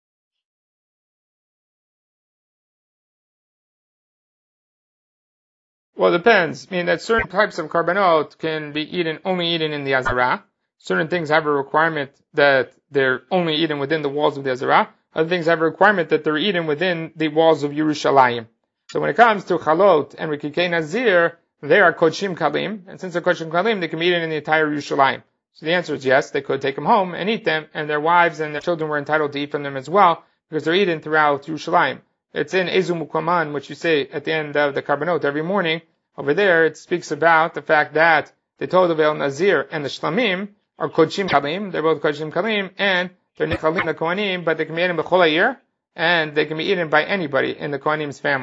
Well, it depends. I mean that certain types of karbanot can be eaten, only eaten in the Azara. Certain things have a requirement that they're only eaten within the walls of the Azara. Other things have a requirement that they're eaten within the walls of Yerushalayim. So when it comes to Chalot and Rikikei Nazir, they are Kodshim Kalim, and since they're Kodshim Kalim, they can be eaten in the entire Yerushalayim. So the answer is yes, they could take them home and eat them, and their wives and their children were entitled to eat from them as well, because they're eaten throughout Yerushalayim. It's in Ezu Mukaman, which you say at the end of the Karbanot every morning. Over there, it speaks about the fact that the Todavel Nazir and the Shlamim are Kodshim Kalim, they're both Kodshim Kalim, and they're Nechalim, the Kohanim, but they can be eaten b'chol ha'ir, and they can be eaten by anybody in the Kohanim's family.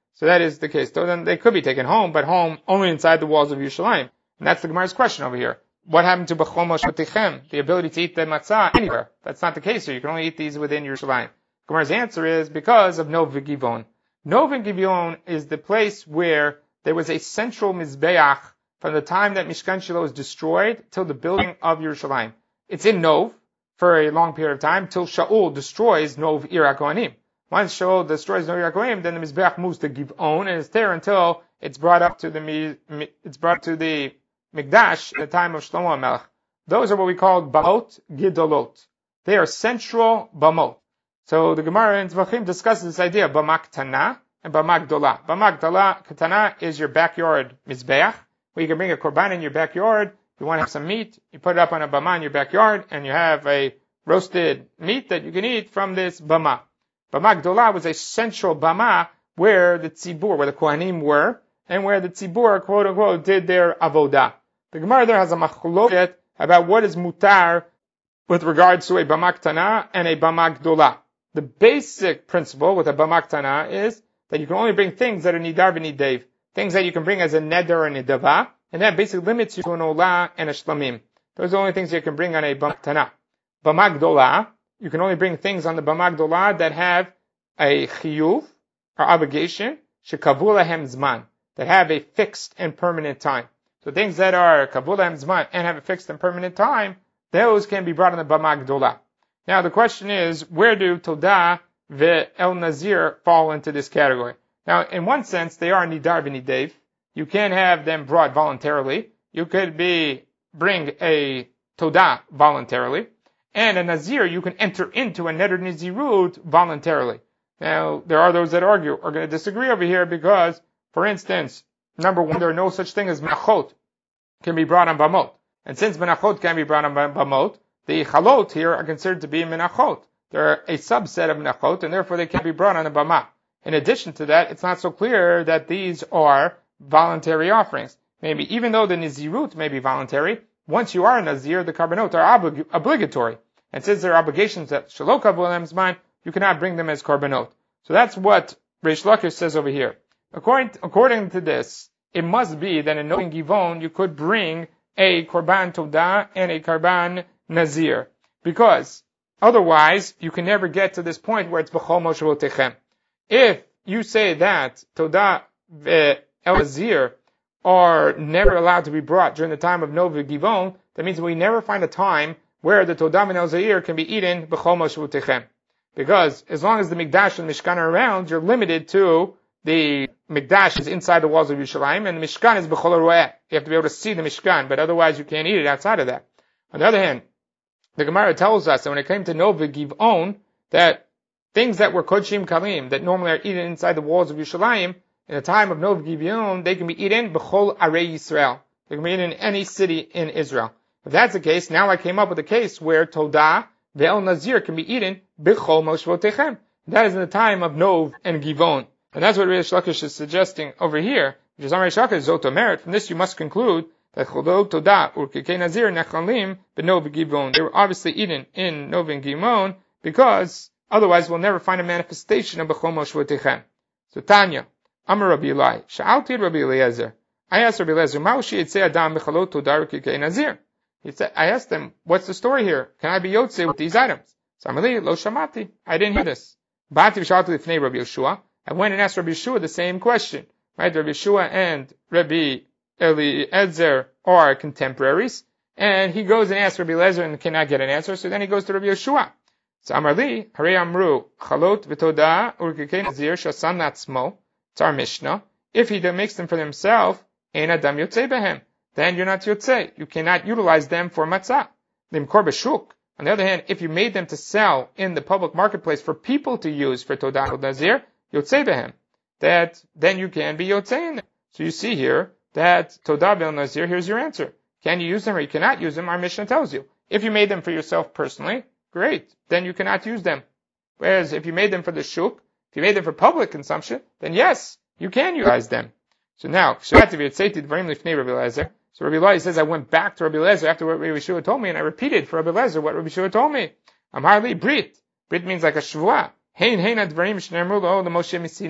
So that is the case. So then they could be taken home, but home only inside the walls of Yerushalayim. And that's the Gemara's question over here. What happened to B'chol Moshvotichem, the ability to eat the matzah anywhere? That's not the case here. You can only eat these within Yerushalayim. Gemara's answer is because of Nov V'Givon. Nov V'Givon is the place where there was a central Mizbeach from the time that Mishkan Shiloh was destroyed till the building of Yerushalayim. It's in Nov for a long period of time till Shaul destroys Nov Ir HaKohanim. Once Shaul destroys Nov Ir HaKohanim, then the Mizbeach moves to Givon and it's there until it's brought up to the it's brought to the Mikdash at the time of Shlomo HaMelech. Those are what we call Bamot Gidolot. They are central Bamot. So the Gemara in Zvachim discusses this idea of Bama Ketana and Bama Gdola. Bama Gdola Ketana is your backyard Mizbeach, where you can bring a korban in your backyard. If you want to have some meat, you put it up on a Bama in your backyard, and you have a roasted meat that you can eat from this Bama. Bama Gdola was a central Bama where the Tzibur, where the Kohanim were, and where the Tzibur, quote unquote, did their avodah. The Gemara there has a machloket about what is mutar with regards to a Bama Ketana and a Bama Gdola. The basic principle with a Bama Ketana is that you can only bring things that are nidar v'nidev, things that you can bring as a neder and a nidava, and that basically limits you to an olah and a shlamim. Those are the only things you can bring on a Bama Ketana. Bama Gdola, you can only bring things on the Bama Gdola that have a chiyuv, or obligation, shekavu lahem zman, that have a fixed and permanent time. So things that are kavu lahem zman and have a fixed and permanent time, those can be brought on the Bama Gdola. Now the question is, where do Todah ve'el Nazir fall into this category? Now, in one sense, they are nidar v'nidev. You can have them brought voluntarily. You could be bring a Todah voluntarily, and a Nazir you can enter into a neder nizirut voluntarily. Now, there are those that argue are going to disagree over here because, for instance, number one, there are no such thing as menachot can be brought on bamot, and since menachot can be brought on bamot, the chalot here are considered to be menachot. They're a subset of menachot, and therefore they can't be brought on a bama. In addition to that, it's not so clear that these are voluntary offerings. Maybe even though the nizirut may be voluntary, once you are a nazir, the karbanot are oblig- obligatory. And since there are obligations that shelo kavu lahem zman, you cannot bring them as karbanot. So that's what Reish Lakish says over here. According, according to this, it must be that in Nov Givon you could bring a korban todah and a korban nazir, because otherwise you can never get to this point where it's b'chol moshevotechem. If you say that todah ve'el nazir are never allowed to be brought during the time of Nov Givon, that means we never find a time where the todah and el zair can be eaten b'chol moshevotechem. Because as long as the Mikdash and the Mishkan are around, you're limited to the Mikdash is inside the walls of Yerushalayim, and the Mishkan is b'chol haroeh. You have to be able to see the Mishkan, but otherwise you can't eat it outside of that. On the other hand, the Gemara tells us that when it came to Nov Givon, that things that were kodshim kalim, that normally are eaten inside the walls of Yerushalayim, in the time of Nov Givon, they can be eaten b'chol arei Yisrael. They can be eaten in any city in Israel. If that's the case, now I came up with a case where Todah ve'el Nazir can be eaten b'chol moshvotechem. That is in the time of Nov and Givon. And that's what Reish Lakish is suggesting over here, which is Reish Lakish Zoto Merit. From this you must conclude that Chodot Todah Urkikei Nazir Nechalim b'Nov Givon. They were obviously eaten in Nov and Givon because otherwise we'll never find a manifestation of b'chol moshvotechem. So Tanya, Amar Rabbi Eli, Sha'alti Rabbi Eliezer. I asked Rabbi Eliezer, Ma'ushi Yitzei Adam b'chalot Todah Urkikei Nazir. He said, I asked him, what's the story here? Can I be Yotzei with these items? So Amali, Lo Shamati. I didn't hear this. Ba'ati v'shalti l'fnei Rabbi Yeshua. I went and asked Rabbi Yeshua the same question. Right? Rabbi Yeshua and Rabbi Eliezer are contemporaries. And he goes and asks Rabbi Eliezer and cannot get an answer. So then he goes to Rabbi Yeshua. So Amarli, Hare Amru, Chalot v'todah urkikei nazir shasan natzmo. It's our Mishnah. If he makes them for himself, ein adam yotzei behem. Then you're not yotzei. You cannot utilize them for matzah. Limkor b'shuk. On the other hand, if you made them to sell in the public marketplace for people to use for todah nazir, yotzei behem, that then you can be yotzei in them. So you see here that todah ve'el nazir, here's your answer. Can you use them or you cannot use them? Our Mishnah tells you. If you made them for yourself personally, great, then you cannot use them. Whereas if you made them for the shuk, if you made them for public consumption, then yes, you can utilize them. So now, so Rabbi Eliezer says, I went back to Rabbi Eliezer after what Rabbi Yeshua told me, and I repeated for Rabbi Eliezer what Rabbi Yeshua told me. Amar li brit. Brit means like a shvuah. Hein hein advarim shne'emru lo the Moshe misinai.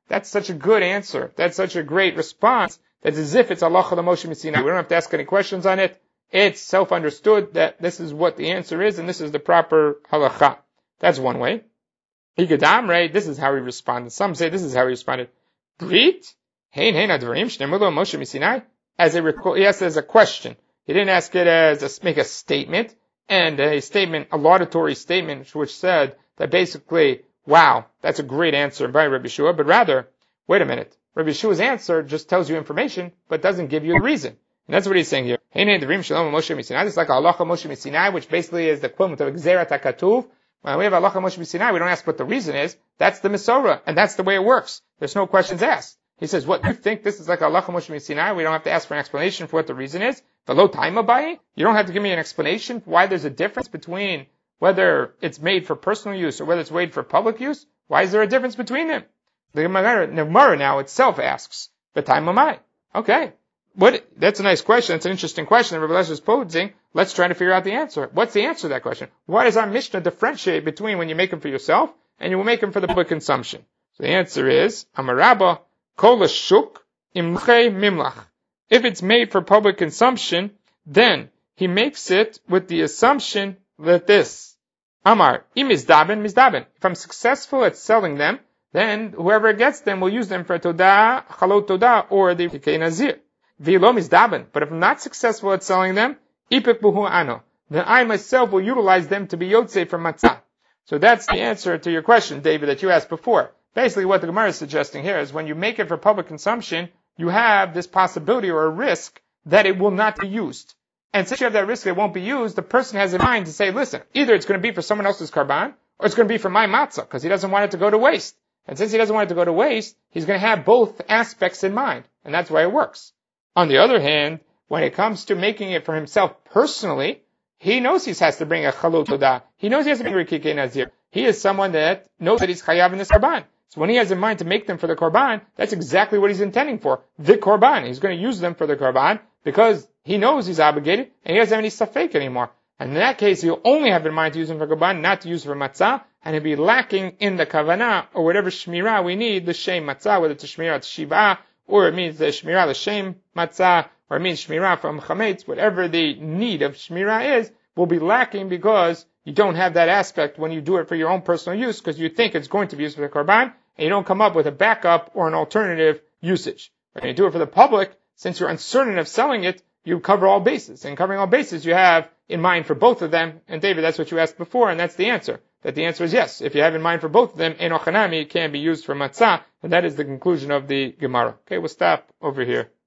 That's such a good answer. That's such a great response. That's as if it's halacha l'Moshe Sinai. We don't have to ask any questions on it. It's self-understood that this is what the answer is, and this is the proper halacha. That's one way. Higadamre, this is how he responded. Some say this is how he responded. Brit? Hein hein advarim shnemulo Moshe Sinai? As a, he asked it as a question. He didn't ask it as a, make a statement, and a statement, a laudatory statement, which said that basically, wow, that's a great answer by Rabbi Shua, but rather, wait a minute, Rabbi Shua's answer just tells you information, but doesn't give you a reason. And that's what he's saying here. Hein hein advarim shalom Moshe Sinai. It's like halacha Moshe Sinai, which basically is the equivalent of Gzerat HaKatuv. When we have halacha Moshe Sinai, we don't ask what the reason is. That's the Mesorah, and that's the way it works. There's no questions asked. He says, what, you think this is like halacha Moshe Sinai? We don't have to ask for an explanation for what the reason is. V'lo time abayi? You don't have to give me an explanation for why there's a difference between whether it's made for personal use or whether it's made for public use. Why is there a difference between them? The Gemara now itself asks, v'time amai? Okay. What, that's a nice question. That's an interesting question that Rabbi Eliezer is posing. Let's try to figure out the answer. What's the answer to that question? Why does our Mishnah differentiate between when you make them for yourself and you will make them for the public consumption? So the answer is, Amarabba, Kol shuk imche mimlach. If it's made for public consumption, then he makes it with the assumption that this, Amar, im mizdaben, mizdaben. If I'm successful at selling them, then whoever gets them will use them for todah, chalot todah, or the tikei nazir. V'lo mizdaben. But if I'm not successful at selling them, ipek buhu ano. Then I myself will utilize them to be yotzei for matzah. So that's the answer to your question, David, that you asked before. Basically, what the Gemara is suggesting here is when you make it for public consumption, you have this possibility or a risk that it will not be used. And since you have that risk that it won't be used, the person has in mind to say, listen, either it's going to be for someone else's karban, or it's going to be for my matzah, because he doesn't want it to go to waste. And since he doesn't want it to go to waste, he's going to have both aspects in mind. And that's why it works. On the other hand, when it comes to making it for himself personally, he knows he has to bring a chalot todah. He knows he has to bring rikikei nazir. He is someone that knows that he's chayav in this karban. So when he has in mind to make them for the korban, that's exactly what he's intending for. The korban. He's going to use them for the korban because he knows he's obligated and he doesn't have any safek anymore. And in that case, he'll only have in mind to use them for korban, not to use for matzah, and he'll be lacking in the kavanah or whatever shmirah we need, the shem matzah, whether it's a shmirah to shivah, or it means the shmirah the shem matzah, or it means shmirah from chametz, whatever the need of shmirah is, will be lacking because you don't have that aspect when you do it for your own personal use because you think it's going to be used for the korban, and you don't come up with a backup or an alternative usage. When you do it for the public, since you're uncertain of selling it, you cover all bases. And covering all bases, you have in mind for both of them. And David, that's what you asked before, and that's the answer. That the answer is yes. If you have in mind for both of them, enochanami can be used for matzah, and that is the conclusion of the Gemara. Okay, we'll stop over here.